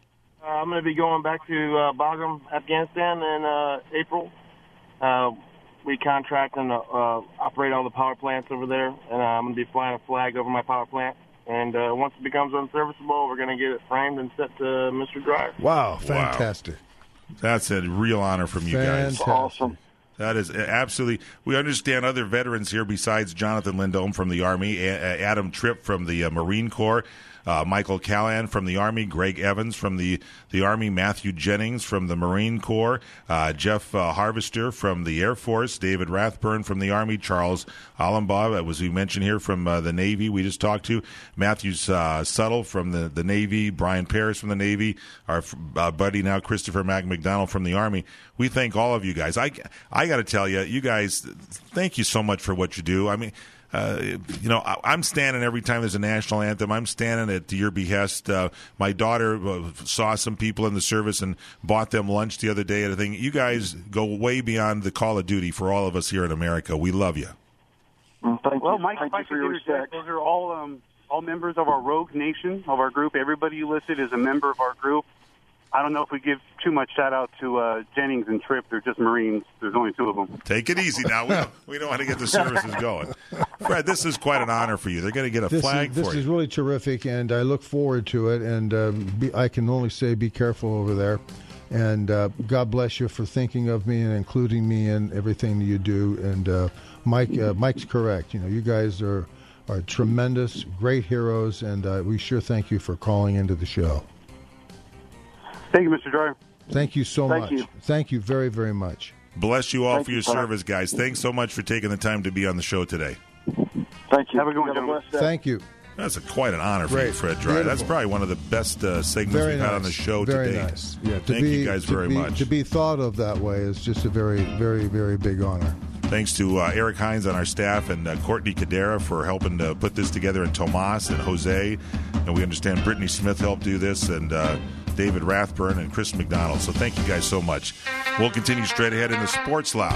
Uh, I'm going to be going back to uh, Bagram, Afghanistan in uh, April. Uh, we contract and uh, operate all the power plants over there, and uh, I'm going to be flying a flag over my power plant. And uh, once it becomes unserviceable, we're going to get it framed and sent to Mister Dreyer. Wow, fantastic. Wow. That's a real honor from you fantastic. guys. Awesome. That is absolutely. We understand other veterans here besides Jonathan Lindholm from the Army, a- Adam Tripp from the uh, Marine Corps, uh, Michael Callahan from the Army, Greg Evans from the, the Army, Matthew Jennings from the Marine Corps, uh, Jeff uh, Harvester from the Air Force, David Rathburn from the Army, Charles Allenbaugh, as we mentioned here, from uh, the Navy we just talked to, Matthew uh, Suttle from the, the Navy, Brian Paris from the Navy, our uh, buddy now Christopher Mac McDonald from the Army. We thank all of you guys. I, I got to tell you, you guys, thank you so much for what you do. I mean, Uh, you know, I, I'm standing every time there's a national anthem. I'm standing at your behest. Uh, my daughter uh, saw some people in the service and bought them lunch the other day. And I think you guys go way beyond the call of duty for all of us here in America. We love you. Well, thank well, you. Mike, Thank if I you for could your interject, respect. those are all um, all members of our Rogue Nation, of our group. Everybody you listed is a member of our group. I don't know if we give too much shout-out to uh, Jennings and Tripp. They're just Marines. There's only two of them. Take it easy now. We don't, we don't want to get the services going. Fred, this is quite an honor for you. They're going to get a this flag is, for This you. is really terrific, and I look forward to it. And uh, be, I can only say be careful over there. And uh, God bless you for thinking of me and including me in everything that you do. And uh, Mike, uh, Mike's correct. You know, you guys are, are tremendous, great heroes, and uh, we sure thank you for calling into the show. Thank you, Mister Dreyer. Thank you so Thank much. you. Thank you very, very much. Bless you all Thank for you, your Bob. service, guys. Thanks so much for taking the time to be on the show today. Thank you. Have a good one, Have a gentlemen. blessed day. Thank you. That's a, quite an honor for Great. you, Fred Dreyer. That's Beautiful. probably one of the best uh, segments Very we've nice. had on the show very today. nice. Yeah, to Thank be, you guys to very be, much. To be thought of that way is just a very, very, very big honor. Thanks to uh, Eric Hines on our staff and uh, Courtney Cadera for helping to put this together, and Tomas and Jose. And we understand Brittany Smith helped do this, and uh, David Rathburn and Chris McDonald. So thank you guys so much. We'll continue straight ahead in the Sports Lounge.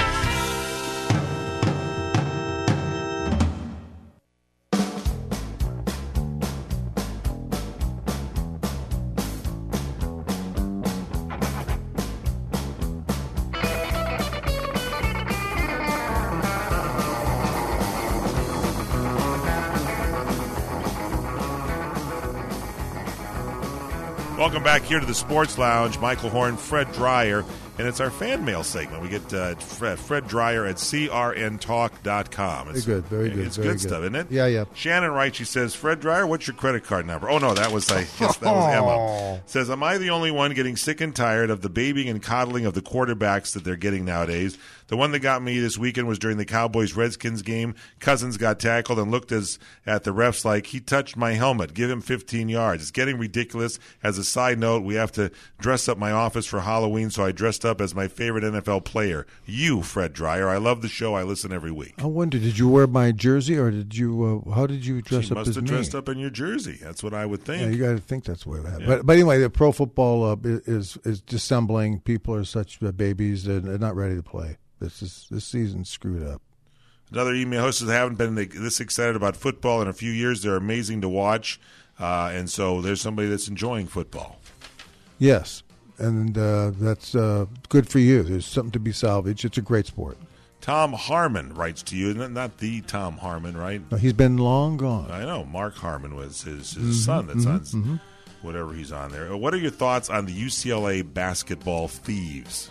Welcome back here to the Sports Lounge. Michael Horn, Fred Dreyer, and it's our fan mail segment. We get uh, Fred, Fred Dreyer at C R N talk dot com. It's, Very good, very good, It's very good good. stuff, isn't it? Yeah, yeah. Shannon writes, she says, Fred Dreyer, what's your credit card number? Oh, no, that was, I guess that was Emma. Says, am I the only one getting sick and tired of the babying and coddling of the quarterbacks that they're getting nowadays? The one that got me this weekend was during the Cowboys-Redskins game. Cousins got tackled and looked as at the refs like, he touched my helmet. Give him fifteen yards. It's getting ridiculous. As a side note, we have to dress up my office for Halloween, so I dressed up as my favorite N F L player. You, Fred Dreyer. I love the show. I listen every week. I wonder, did you wear my jersey, or did you? Uh, how did you dress She up must as have me? dressed up in your jersey. That's what I would think. Yeah, you got to think that's what happened. Yeah. But, but anyway, the pro football uh, is is dissembling. People are such uh, babies and they're not ready to play. This is this season's screwed up. Another email host says, I haven't been this excited about football in a few years. They're amazing to watch. Uh, and so there's somebody that's enjoying football. Yes, and uh, that's uh, good for you. There's something to be salvaged. It's a great sport. Tom Harmon writes to you, not not the Tom Harmon, right? No, he's been long gone. I know. Mark Harmon was his, his Mhm, son that's mhm, on mhm. whatever he's on there. What are your thoughts on the U C L A basketball thieves?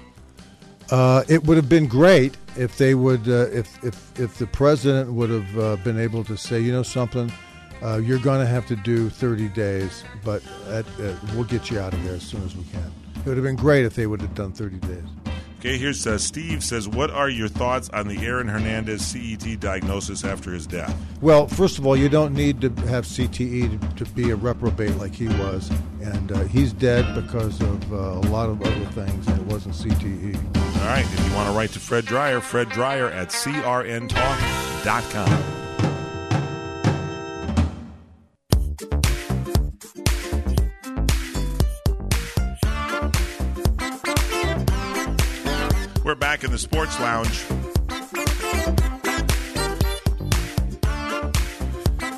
Uh, it would have been great if they would, uh, if if if the president would have uh, been able to say, you know something, uh, you're going to have to do thirty days, but at, uh, we'll get you out of there as soon as we can. It would have been great if they would have done thirty days. Okay, here's uh, Steve says, what are your thoughts on the Aaron Hernandez C E T diagnosis after his death? Well, first of all, you don't need to have C T E to, to be a reprobate like he was, and uh, he's dead because of uh, a lot of other things, and it wasn't C T E. All right, if you want to write to Fred Dreyer, Fred Dreyer at C R N talk dot com. We're back in the Sports Lounge.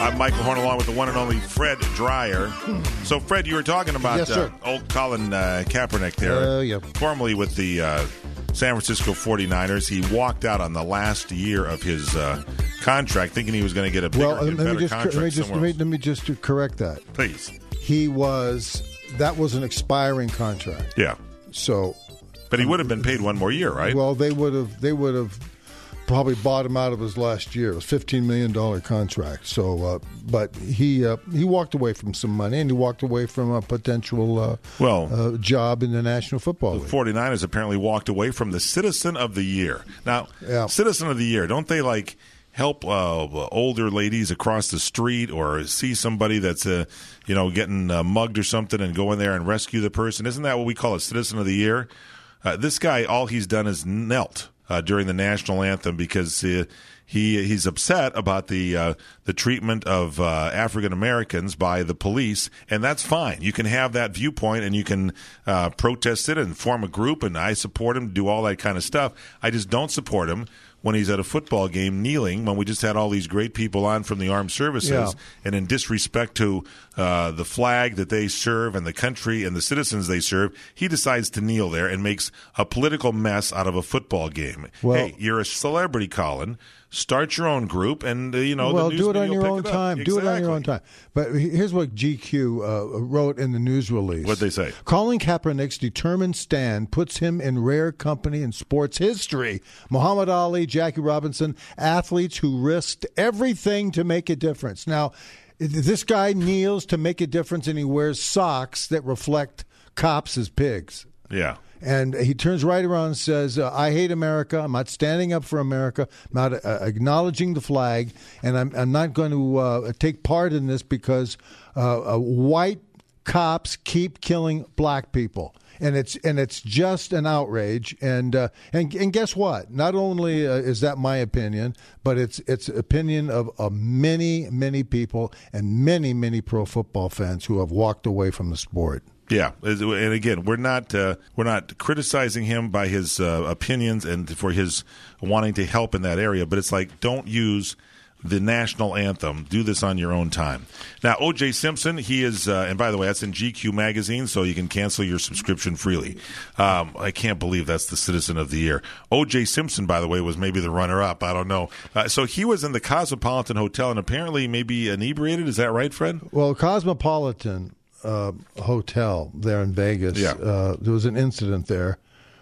I'm Michael Horn, along with the one and only Fred Dreyer. So, Fred, you were talking about Yes, sir. uh, old Colin uh, Kaepernick there, Uh, yeah. formerly with the uh, San Francisco forty-niners. He walked out on the last year of his uh, contract thinking he was going to get a bigger Well, and let me better just contract let me just let somewhere me, let me just correct that. Please. He was that was an expiring contract. Yeah. So, but he would have been paid one more year, right? Well, they would have they would have probably bought him out of his last year. It was a fifteen million dollars contract. So, uh, but he uh, he walked away from some money, and he walked away from a potential uh, well uh, job in the National Football League. The forty-niners apparently walked away from the Citizen of the Year. Now, yeah. Citizen of the Year, don't they like help uh, older ladies across the street or see somebody that's uh, you know getting uh, mugged or something and go in there and rescue the person? Isn't that what we call a Citizen of the Year? Uh, this guy, all he's done is knelt Uh, during the national anthem because uh, he he's upset about the uh, the treatment of uh, African Americans by the police, and that's fine. You can have that viewpoint, and you can uh, protest it and form a group. And I support him, do all that kind of stuff. I just don't support him when he's at a football game kneeling when we just had all these great people on from the armed services, Yeah. and in disrespect to uh, the flag that they serve and the country and the citizens they serve, he decides to kneel there and makes a political mess out of a football game. Well- hey, you're a celebrity, Colin. Start your own group, and uh, you know. well, the news do it on media your will own pick it up. time. Do it on your own time. But here's what G Q uh, wrote in the news release. What'd they say? Colin Kaepernick's determined stand puts him in rare company in sports history. Muhammad Ali, Jackie Robinson, athletes who risked everything to make a difference. Now, this guy kneels to make a difference, and he wears socks that reflect cops as pigs. Yeah. And he turns right around and says, uh, I hate America. I'm not standing up for America. I'm not uh, acknowledging the flag. And I'm, I'm not going to uh, take part in this because uh, uh, white cops keep killing black people. And it's and it's just an outrage. And uh, and and guess what? Not only uh, is that my opinion, but it's it's opinion of, of many, many people and many, many pro football fans who have walked away from the sport. Yeah, and again, we're not uh, we're not criticizing him by his uh, opinions and for his wanting to help in that area, but it's like, don't use the national anthem. Do this on your own time. Now, O J Simpson, he is, uh, and by the way, that's in G Q magazine, so you can cancel your subscription freely. Um, I can't believe that's the Citizen of the Year. O J Simpson, by the way, was maybe the runner-up. I don't know. Uh, so he was in the Cosmopolitan Hotel and apparently maybe inebriated. Is that right, Fred? Well, Cosmopolitan Uh, hotel there in Vegas. Yeah. Uh, there was an incident there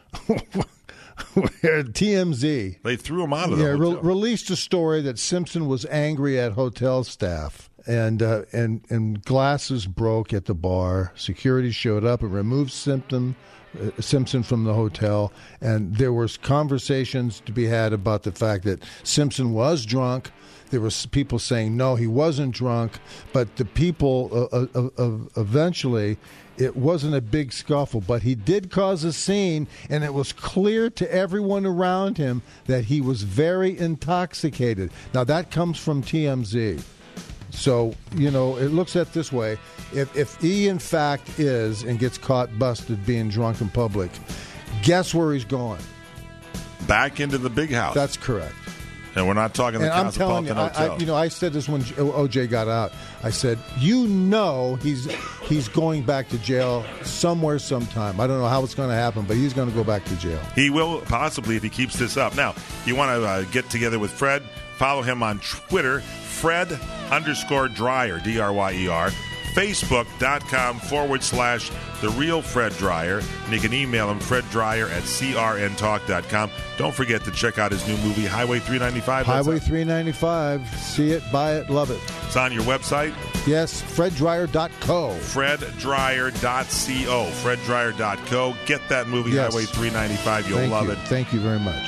where T M Z They threw him out of the yeah, hotel. re- released a story that Simpson was angry at hotel staff, and uh, and and glasses broke at the bar. Security showed up and removed Simpson. Uh, Simpson from the hotel, and there was conversations to be had about the fact that Simpson was drunk. There was people saying no, he wasn't drunk, but the people uh, uh, uh, eventually, it wasn't a big scuffle, but he did cause a scene, and it was clear to everyone around him that he was very intoxicated. Now that comes from T M Z. So, you know, it looks at this way. If, if he, in fact, is and gets caught busted being drunk in public, guess where he's going? Back into the big house. That's correct. And we're not talking the And I'm telling Cosmopolitan you, I, Hotel. I, you know, I said this when O J got out. I said, you know, he's he's going back to jail somewhere, sometime. I don't know how it's going to happen, but he's going to go back to jail. He will possibly if he keeps this up. Now, you want to uh, get together with Fred, follow him on Twitter, Fred underscore Dreyer, D R Y E R, Facebook.com forward slash The Real Fred Dreyer. And you can email him, Fred Dreyer at C R N talk dot com. Don't forget to check out his new movie, Highway three ninety-five. Highway three ninety-five. See it, buy it, love it. It's on your website? Yes, fred dreyer dot co. fred dreyer dot co. fred dreyer dot co. Get that movie, Yes. Highway three ninety-five. You'll Thank love you. it. Thank you very much.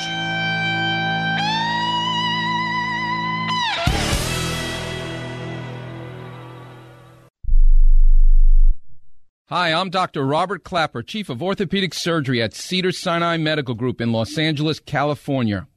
Hi, I'm Doctor Robert Clapper, Chief of Orthopedic Surgery at Cedar-Sinai Medical Group in Los Angeles, California.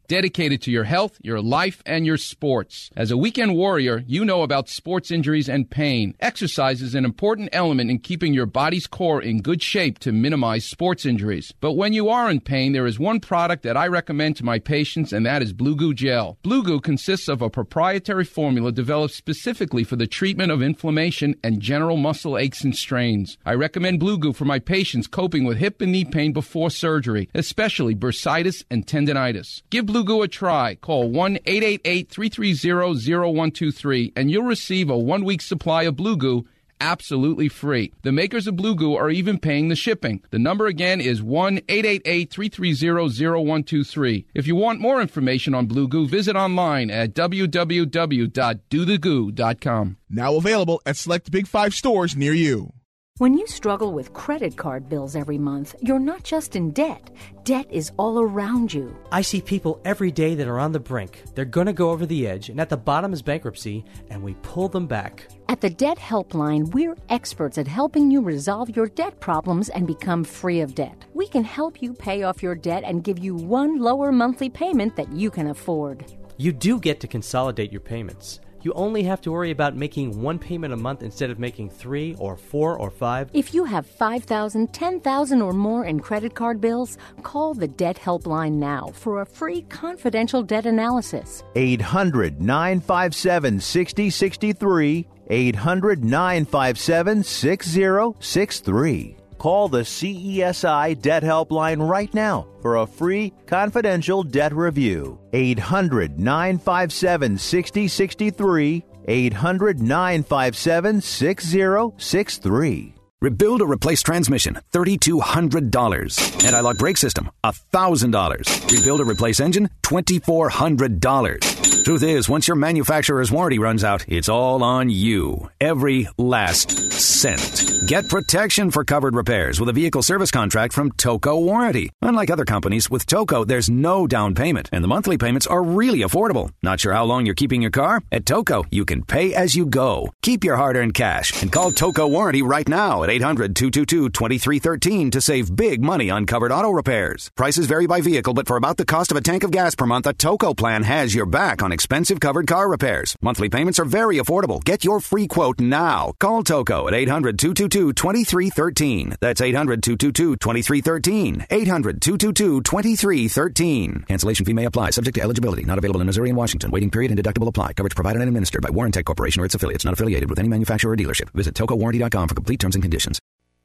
dedicated to your health, your life, and your sports. As a weekend warrior, you know about sports injuries and pain. Exercise is an important element in keeping your body's core in good shape to minimize sports injuries. But when you are in pain, there is one product that I recommend to my patients, and that is Blue Goo Gel. Blue Goo consists of a proprietary formula developed specifically for the treatment of inflammation and general muscle aches and strains. I recommend Blue Goo for my patients coping with hip and knee pain before surgery, especially bursitis and tendinitis. Give Blue Goo a try. Call one eight eight eight, three three zero, zero one two three and you'll receive a one-week supply of Blue Goo absolutely free. The makers of Blue Goo are even paying the shipping. The number again is one eight eight eight, three three zero, zero one two three. If you want more information on Blue Goo, visit online at w w w dot do the goo dot com. Now available at select Big Five stores near you. When you struggle with credit card bills every month, you're not just in debt. Debt is all around you. I see people every day that are on the brink. They're going to go over the edge, and at the bottom is bankruptcy, and we pull them back. At the Debt Helpline, we're experts at helping you resolve your debt problems and become free of debt. We can help you pay off your debt and give you one lower monthly payment that you can afford. You do get to consolidate your payments. You only have to worry about making one payment a month instead of making three or four or five. If you have five thousand dollars, ten thousand dollars or more in credit card bills, call the Debt Helpline now for a free confidential debt analysis. eight hundred, nine five seven, six zero six three. eight hundred, nine five seven, six zero six three. Call the C E S I Debt Helpline right now for a free confidential debt review. eight hundred, nine five seven, six zero six three. eight hundred, nine five seven, six zero six three. Rebuild or replace transmission, three thousand two hundred dollars. Anti-lock brake system, one thousand dollars. Rebuild or replace engine, two thousand four hundred dollars. Truth is, once your manufacturer's warranty runs out, it's all on you. Every last cent. Get protection for covered repairs with a vehicle service contract from Toco Warranty. Unlike other companies, with Toco, there's no down payment, and the monthly payments are really affordable. Not sure how long you're keeping your car? At Toco, you can pay as you go. Keep your hard-earned cash and call Toco Warranty right now at eight hundred, two two two, two three one three to save big money on covered auto repairs. Prices vary by vehicle, but for about the cost of a tank of gas per month, a Toco plan has your back on expensive covered car repairs. Monthly payments are very affordable. Get your free quote now. Call Toco at eight hundred, two two two, two three one three. That's eight hundred, two two two, two three one three. eight hundred, two two two, two three one three. Cancellation fee may apply. Subject to eligibility. Not available in Missouri and Washington. Waiting period and deductible apply. Coverage provided and administered by Warrantech Corporation or its affiliates. Not affiliated with any manufacturer or dealership. Visit toco warranty dot com for complete terms and conditions.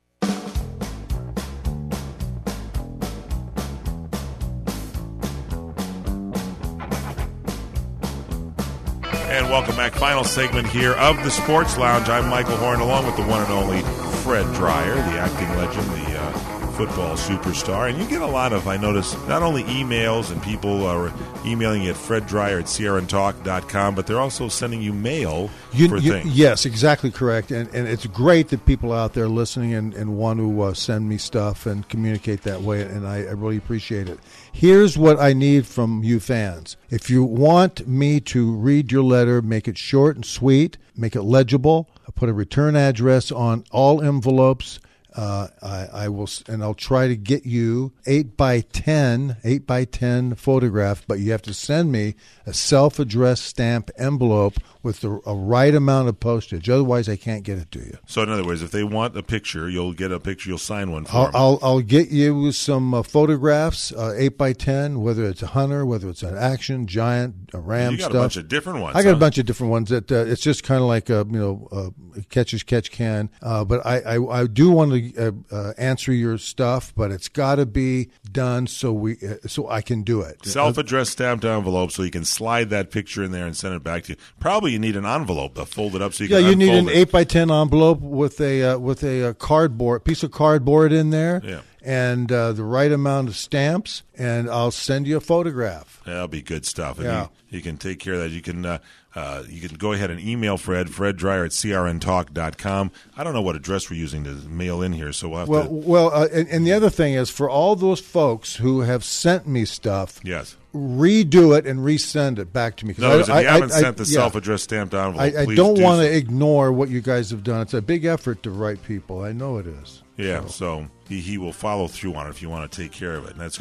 And welcome back. Final segment here of the Sports Lounge. I'm Michael Horn, along with the one and only Fred Dreyer, the acting legend, the uh, football superstar. And you get a lot of, I notice, not only emails and people are emailing you at fred dreyer at c r n talk dot com, but they're also sending you mail you, for you, things. Yes, exactly correct. And, and it's great that people out there listening and, and want to uh, send me stuff and communicate that way, and I, I really appreciate it. Here's what I need from you fans. If you want me to read your letter, make it short and sweet, make it legible, I'll put a return address on all envelopes. Uh, I, I will, and I'll try to get you eight by ten, eight by ten photograph, but you have to send me a self-addressed stamp envelope with the a right amount of postage. Otherwise, I can't get it to you. So, in other words, if they want a picture, you'll get a picture. You'll sign one for I'll, them. I'll, I'll get you some uh, photographs, uh, eight by ten, whether it's a hunter, whether it's an action, giant, a ram you got stuff. a bunch of different ones. I got huh? a bunch of different ones. That uh, it's just kind of like a you know uh, catch as catch can. Uh, but I, I I do want to uh, uh, answer your stuff, but it's got to be done so we uh, so I can do it. Self-addressed stamped envelope, so you can slide that picture in there and send it back to you. Probably you need an envelope to fold it up so you yeah, can. Yeah, you need an it. eight by ten envelope with a uh, with a uh, cardboard piece of cardboard in there. Yeah. And uh, the right amount of stamps, and I'll send you a photograph. That'll be good stuff. And yeah. you, you can take care of that. You can uh, uh, you can go ahead and email Fred, Fred Dreyer at c r n talk dot com. I don't know what address we're using to mail in here, so we'll have well, to. Well, uh, and, and the other thing is, for all those folks who have sent me stuff, yes, redo it and resend it back to me. No, I, if you I, haven't I, sent the yeah. self-addressed stamped envelope, I, I please don't do want so. to ignore what you guys have done. It's a big effort to write people. I know it is. Yeah, so, so he, he will follow through on it if you want to take care of it, and that's good. Now,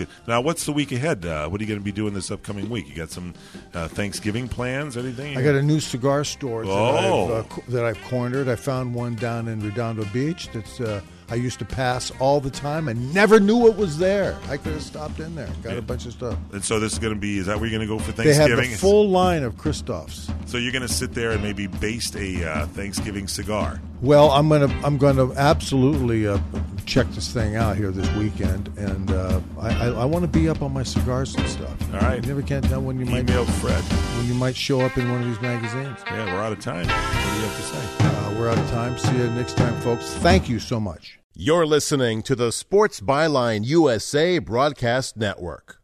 what's the week ahead? Uh, what are you going to be doing this upcoming week? You got some uh, Thanksgiving plans? Anything? I got a new cigar store that, Oh. I've, uh, co- that I've cornered. I found one down in Redondo Beach that's uh, I used to pass all the time and never knew it was there. I could have stopped in there. Got Yeah. a bunch of stuff. And so this is going to be, is that where you're going to go for They Thanksgiving? have the full line of Christophs. So you're going to sit there and maybe baste a uh, Thanksgiving cigar. Well, I'm gonna I'm gonna absolutely uh, check this thing out here this weekend, and uh, I I, I want to be up on my cigars and stuff. All right. You never can't tell when you might Email Fred. when you might show up in one of these magazines. Yeah, we're out of time. What do you have to say? Uh, we're out of time. See you next time, folks. Thank you so much. You're listening to the Sports Byline U S A Broadcast Network.